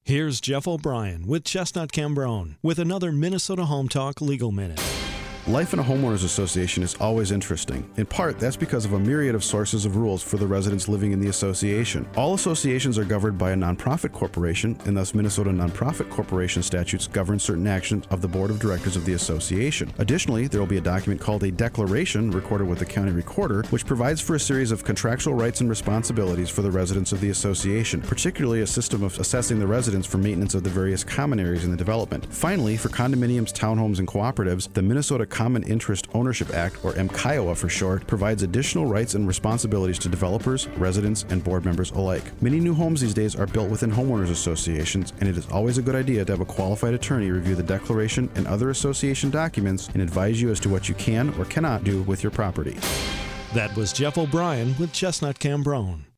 Here's Jeff O'Brien with Chestnut Cambrone with another Minnesota Home Talk Legal Minute. Life in a homeowners association is always interesting. In part, that's because of a myriad of sources of rules for the residents living in the association. All associations are governed by a nonprofit corporation, and thus Minnesota nonprofit corporation statutes govern certain actions of the board of directors of the association. Additionally, there will be a document called a declaration recorded with the county recorder, which provides for a series of contractual rights and responsibilities for the residents of the association, particularly a system of assessing the residents for maintenance of the various common areas in the development. Finally, for condominiums, townhomes, and cooperatives, the Minnesota Common Interest Ownership Act, or MCIOA for short, provides additional rights and responsibilities to developers, residents, and board members alike. Many new homes these days are built within homeowners associations, and it is always a good idea to have a qualified attorney review the declaration and other association documents and advise you as to what you can or cannot do with your property. That was Jeff O'Brien with Chestnut Cambrone.